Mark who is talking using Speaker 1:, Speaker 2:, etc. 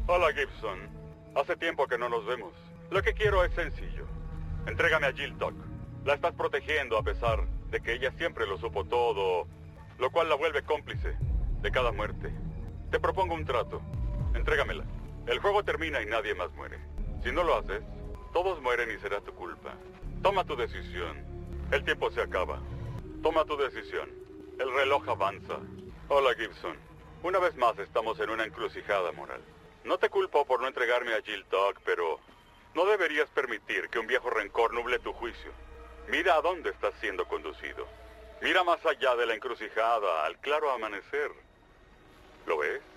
Speaker 1: Hola, Gibson. Hace tiempo que no nos vemos. Lo que quiero es sencillo. Entrégame a Jill Tuck. La estás protegiendo a pesar de que ella siempre lo supo todo, lo cual la vuelve cómplice de cada muerte. Te propongo un trato. Entrégamela. El juego termina y nadie más muere. Si no lo haces, todos mueren y será tu culpa. Toma tu decisión. El tiempo se acaba. Toma tu decisión. El reloj avanza. Hola, Gibson. Una vez más estamos en una encrucijada moral. No te culpo por no entregarme a Jill Tuck, pero no deberías permitir que un viejo rencor nuble tu juicio. Mira a dónde estás siendo conducido. Mira más allá de la encrucijada, al claro amanecer. ¿Lo ves?